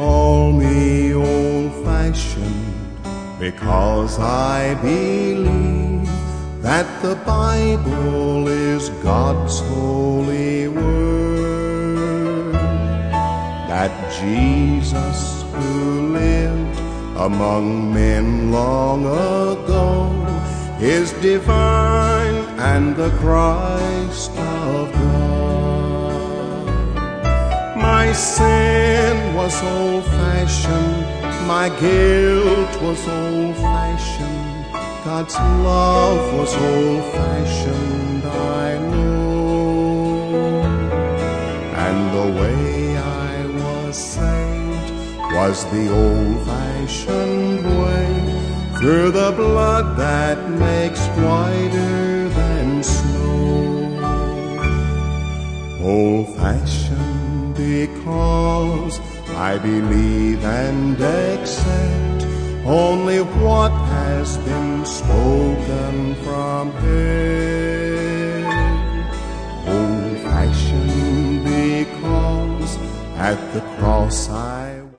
call me old-fashioned because I believe that the Bible is God's holy word, that Jesus, who lived among men long ago, is divine and the Christ of God. My sin was old-fashioned, my guilt was old-fashioned, God's love was old-fashioned, I know. And the way I was saved was the old-fashioned way, through the blood that makes whiter than snow. Old-fashioned because I believe and accept only what has been spoken from heaven. Old-fashioned because at the cross I